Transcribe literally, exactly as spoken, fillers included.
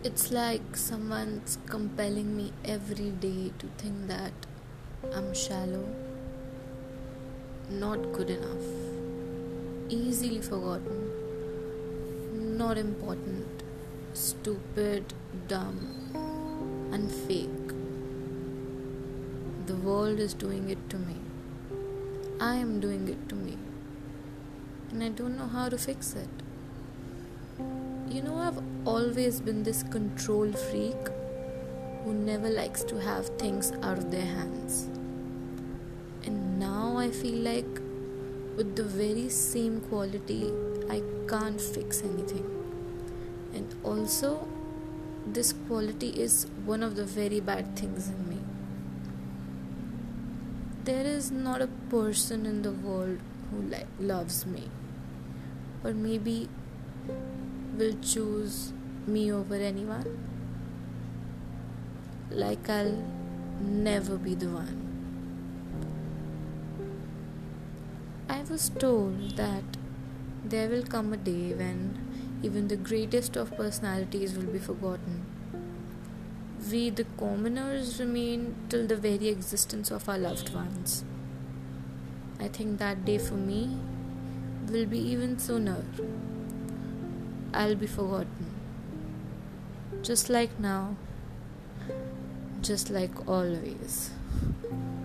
It's like someone's compelling me every day to think that I'm shallow, not good enough, easily forgotten, not important, stupid, dumb, and fake. The world is doing it to me. I am doing it to me. And I don't know how to fix it. You know, I've always been this control freak who never likes to have things out of their hands. And now I feel like with the very same quality, I can't fix anything. And also, this quality is one of the very bad things in me. There is not a person in the world who li- loves me, or maybe will choose me over anyone. Like I'll never be the one. I was told that there will come a day when even the greatest of personalities will be forgotten. We, the commoners, remain till the very existence of our loved ones. I think that day for me will be even sooner. I'll be forgotten. Just like now, just like always.